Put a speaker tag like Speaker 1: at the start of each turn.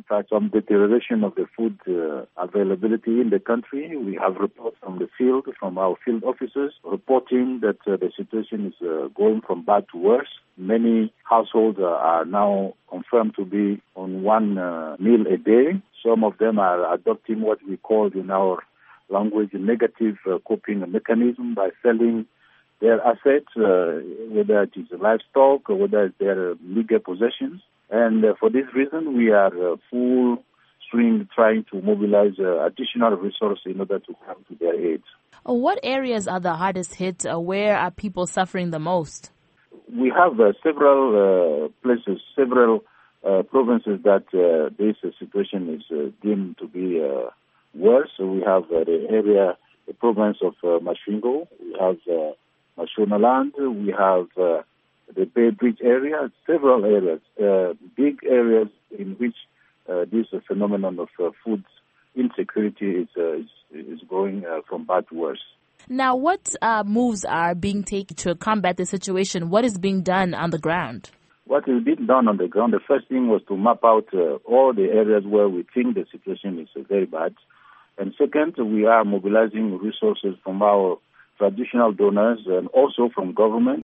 Speaker 1: fact, some deterioration of the food availability in the country. We have reports from the field, from our field officers, reporting that the situation is going from bad to worse. Many households are now confirmed to be on one meal a day. Some of them are adopting what we call in our language negative coping mechanism by selling their assets, whether it is livestock or whether it's their legal possessions. And for this reason, we are full swing trying to mobilize additional resources in order to come to their aid.
Speaker 2: What areas are the hardest hit? Where are people suffering the most?
Speaker 1: We have several places, several provinces that this situation is deemed to be worse. So we have the province of Masvingo, we have Mashonaland, we have the Bay Bridge area, several areas, big areas in which this phenomenon of food insecurity is going from bad to worse.
Speaker 2: Now, what moves are being taken to combat the situation? What is being done on the ground?
Speaker 1: What is being done on the ground, the first thing was to map out all the areas where we think the situation is very bad. And second, we are mobilizing resources from our traditional donors and also from government.